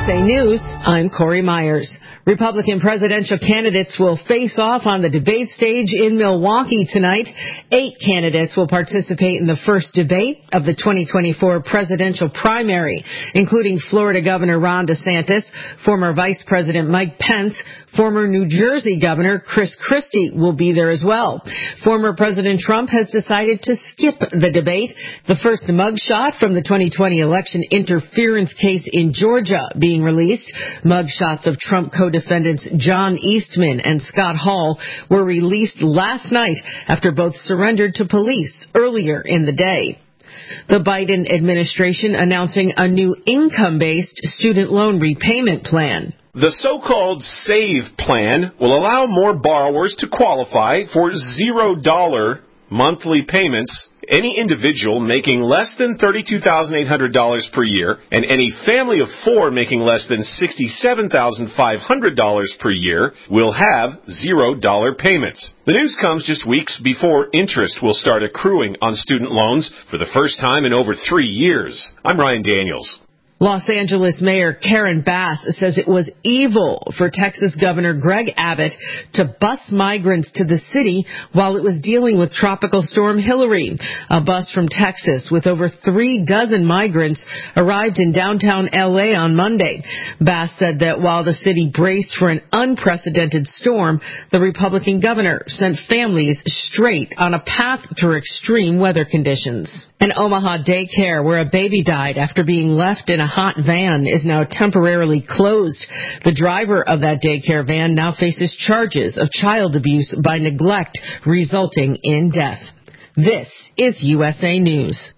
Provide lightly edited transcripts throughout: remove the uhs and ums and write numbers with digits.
USA News, I'm Corey Myers. Republican presidential candidates will face off on the debate stage in Milwaukee tonight. 8 candidates will participate in the first debate of the 2024 presidential primary, including Florida Governor Ron DeSantis, former Vice President Mike Pence, former New Jersey Governor Chris Christie will be there as well. Former President Trump has decided to skip the debate. The first mugshot from the 2020 election interference case in Georgia being released. Mugshots of Trump co-defendants John Eastman and Scott Hall were released last night after both surrendered to police earlier in the day. The Biden administration announcing a new income-based student loan repayment plan. The so-called SAVE plan will allow more borrowers to qualify for $0 monthly payments. Any individual making less than $32,800 per year and any family of 4 making less than $67,500 per year will have $0 payments. The news comes just weeks before interest will start accruing on student loans for the first time in over 3 years. I'm Ryan Daniels. Los Angeles Mayor Karen Bass says it was evil for Texas Governor Greg Abbott to bus migrants to the city while it was dealing with Tropical Storm Hilary. A bus from Texas with over 3 dozen migrants arrived in downtown L.A. on Monday. Bass said that while the city braced for an unprecedented storm, the Republican governor sent families straight on a path through extreme weather conditions. An Omaha daycare where a baby died after being left in a hot van is now temporarily closed. The driver of that daycare van now faces charges of child abuse by neglect, resulting in death. This is USA News.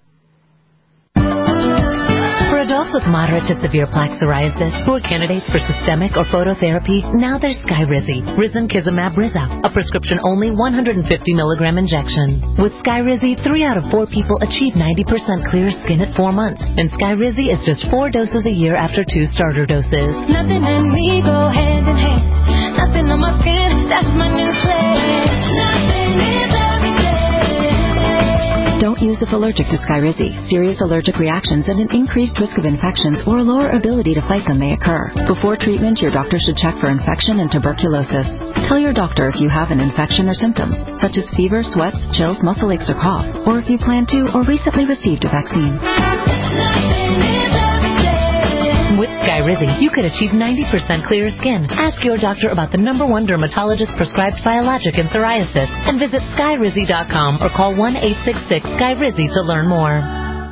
For adults with moderate to severe plaque psoriasis who are candidates for systemic or phototherapy, now there's Skyrizi, Risankizumab Riza, a prescription-only 150 milligram injection. With Skyrizi, 3 out of 4 people achieve 90% clear skin at 4 months, and Skyrizi is just 4 doses a year after 2 starter doses. Nothing and me go hand in hand. Nothing on my skin, that's my new plan. Nothing is everything. Don't use if allergic to Skyrizi. Serious allergic reactions and an increased risk of infections or a lower ability to fight them may occur. Before treatment, your doctor should check for infection and tuberculosis. Tell your doctor if you have an infection or symptoms, such as fever, sweats, chills, muscle aches, or cough, or if you plan to or recently received a vaccine. With Skyrizi, you could achieve 90% clearer skin. Ask your doctor about the #1 dermatologist prescribed biologic in psoriasis and visit Skyrizi.com or call 1-866-SKYRIZI to learn more.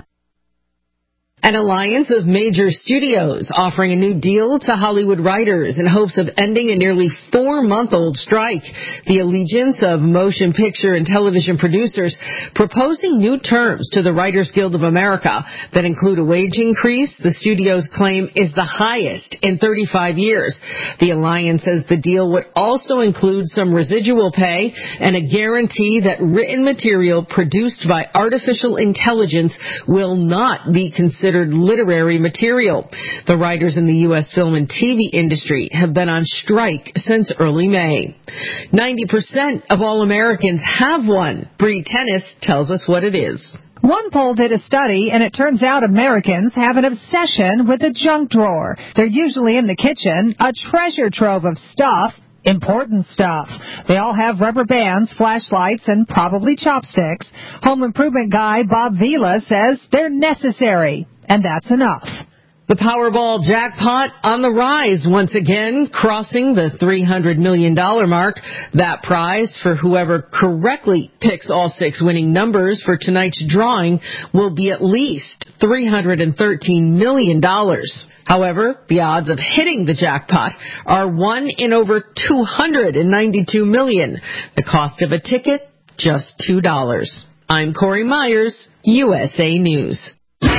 An alliance of major studios offering a new deal to Hollywood writers in hopes of ending a nearly 4-month-old strike. The Allegiance of Motion Picture and Television Producers proposing new terms to the Writers Guild of America that include a wage increase the studios claim is the highest in 35 years. The alliance says the deal would also include some residual pay and a guarantee that written material produced by artificial intelligence will not be considered literary material. The writers in the U.S. film and TV industry have been on strike since early May. 90% of all Americans have one. Bree Tennis tells us what it is. One poll did a study, and it turns out Americans have an obsession with a junk drawer. They're usually in the kitchen, a treasure trove of stuff. Important stuff. They all have rubber bands, flashlights, and probably chopsticks. Home improvement guy Bob Vila says they're necessary, and that's enough. The Powerball jackpot on the rise once again, crossing the $300 million mark. That prize for whoever correctly picks all 6 winning numbers for tonight's drawing will be at least $313 million. However, the odds of hitting the jackpot are 1 in over 292 million. The cost of a ticket, just $2. I'm Corey Myers, USA News.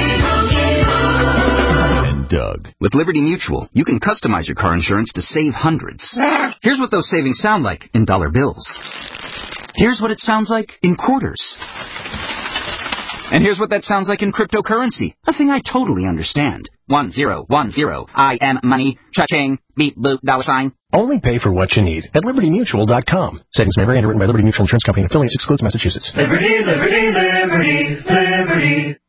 Doug. With Liberty Mutual, you can customize your car insurance to save hundreds. Here's what those savings sound like in dollar bills. Here's what it sounds like in quarters. And here's what that sounds like in cryptocurrency. A thing I totally understand. 1010. I am money. Cha-ching. Beep boop $sign. Only pay for what you need at LibertyMutual.com. Savings may vary. Underwritten by Liberty Mutual Insurance Company and affiliates. Excludes Massachusetts. Liberty, liberty, liberty, liberty.